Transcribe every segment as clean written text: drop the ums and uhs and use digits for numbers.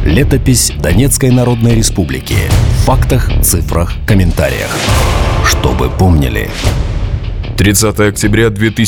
Летопись Донецкой Народной Республики. В фактах, цифрах, комментариях. Чтобы помнили. 30 октября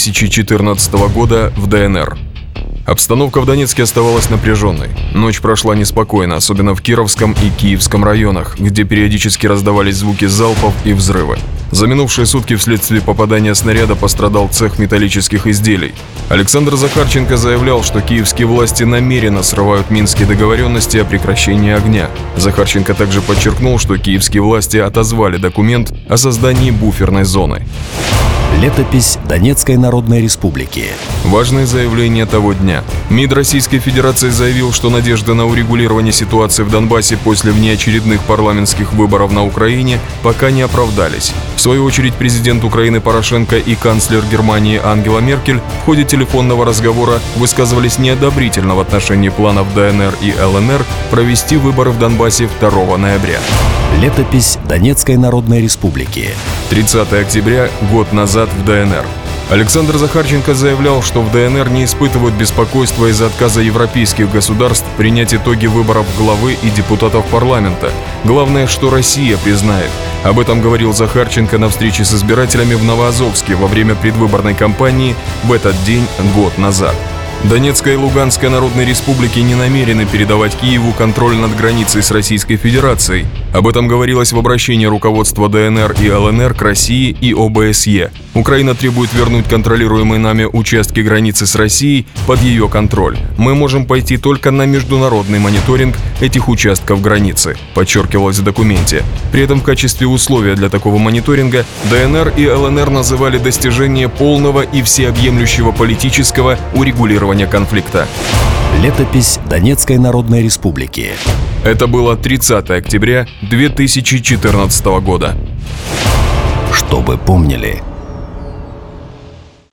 2014 года в ДНР. Обстановка в Донецке оставалась напряженной. Ночь прошла неспокойно, особенно в Кировском и Киевском районах, где периодически раздавались звуки залпов и взрывы. За минувшие сутки вследствие попадания снаряда пострадал цех металлических изделий. Александр Захарченко заявлял, что киевские власти намеренно срывают минские договоренности о прекращении огня. Захарченко также подчеркнул, что киевские власти отозвали документ о создании буферной зоны. Летопись Донецкой Народной Республики. Важное заявление того дня. МИД Российской Федерации заявил, что надежды на урегулирование ситуации в Донбассе после внеочередных парламентских выборов на Украине пока не оправдались. В свою очередь, президент Украины Порошенко и канцлер Германии Ангела Меркель в ходе телефонного разговора высказывались неодобрительно в отношении планов ДНР и ЛНР провести выборы в Донбассе 2 ноября. Летопись Донецкой Народной Республики. 30 октября, год назад в ДНР. Александр Захарченко заявлял, что в ДНР не испытывают беспокойства из-за отказа европейских государств принять итоги выборов главы и депутатов парламента. Главное, что Россия признает. Об этом говорил Захарченко на встрече с избирателями в Новоазовске во время предвыборной кампании в этот день год назад. Донецкая и Луганская народные республики не намерены передавать Киеву контроль над границей с Российской Федерацией. Об этом говорилось в обращении руководства ДНР и ЛНР к России и ОБСЕ. Украина требует вернуть контролируемые нами участки границы с Россией под ее контроль. Мы можем пойти только на международный мониторинг этих участков границы, подчеркивалось в документе. При этом в качестве условия для такого мониторинга ДНР и ЛНР называли достижение полного и всеобъемлющего политического урегулирования конфликта. Летопись Донецкой Народной Республики. Это было 30 октября 2014 года. Чтобы помнили.